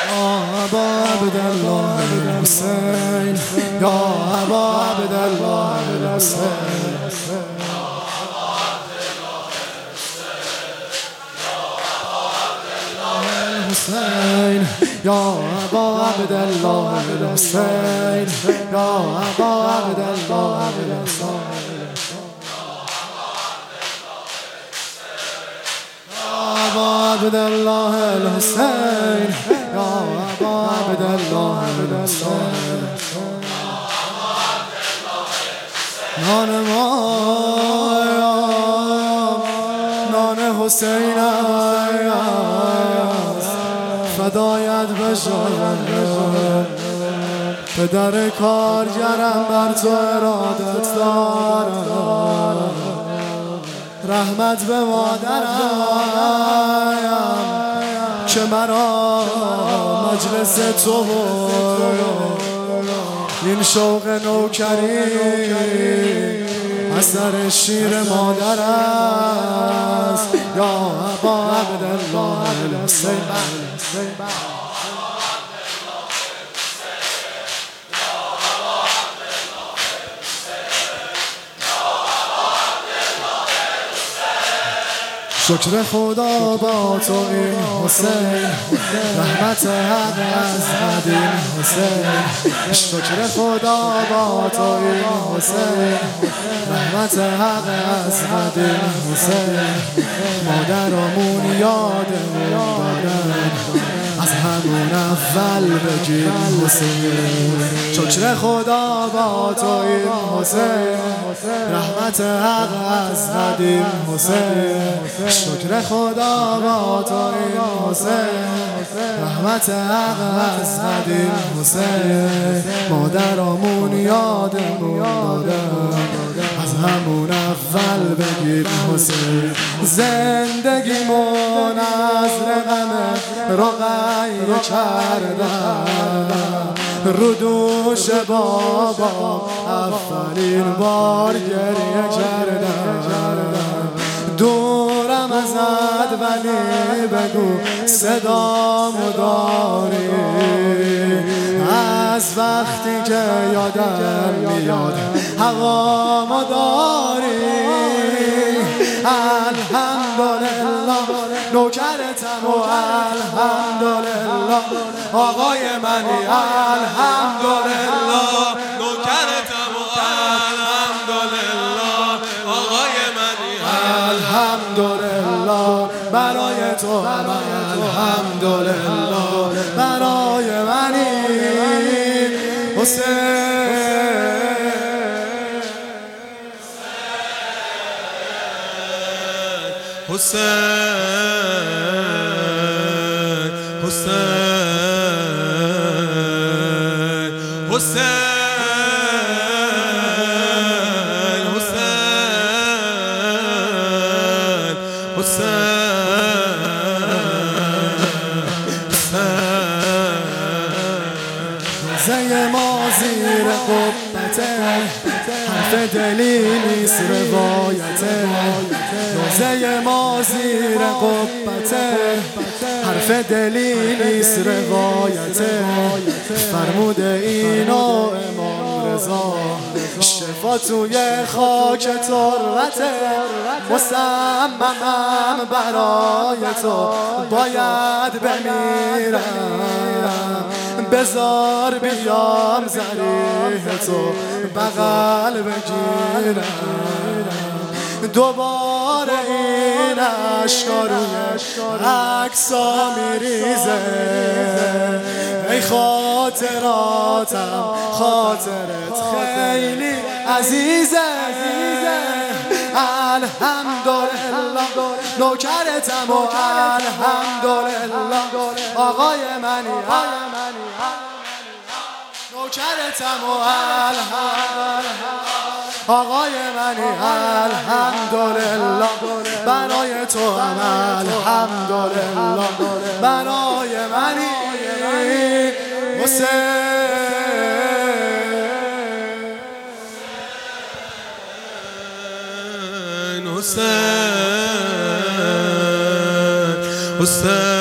أبا عبد الله الحسين يا أبا عبد الله الحسين يا أبا عبد الله الحسين يا أبا عبد الله الحسين أبا عبد الله الحسين يا أبا عبد الله الحسين نان نان حسین فدایت بشم پدر کارگرم بر تو ارادت دارم رحمت به مادرم که مرا مجلس تو این شوق نوکری اثر شیر مادر است یا ابا عبدالله الحسین شکر خدا با تو این حسین رحمت حق از قدیم حسین شکر خدا با تو این حسین رحمت حق از قدیم حسین مادرامون یادمون دادن از همون اول بگیم حسین شکر خدا با تو این حسین رحمت حق از قدیم حسین شکر خدا با تو این حسین رحمت حق از قدیم حسین مادرامون یادمون دادن از همون اول بگیم حسین زندگیمون از رقم رقیه کردم رو دوش بابا اولین بار گریه کردم دورم ازت ولی بگو صدامو داری از وقتی که یادم میاد هوامو داری الحمدلله نوکرتم و الحمدلله آقای منی الحمدلله نوکرتم و الحمدلله آقای منی الحمدلله برای تو الحمدلله برای منی حسین حسین حسین حسین حسین حسین زی ما زیر قبته حرف دلی نیست روایته روزه ما زیر قبته حرف دلی نیست روایته فرموده اینو امام رضا شفا توی خاک تربته مصممم برای تو باید بمیرم بذار بیام ضریح تو بغل بگیرم دوباره این عشقا روی عکسا میریزه ای خاطراتم خاطرت خیلی عزیزه الحمدلله نوکرتم و الحمدلله آقای منی نوکرتم و الحمدلله آقای منی الحمدلله برای تو هم الحمدلله برای منی حسین حسین حسین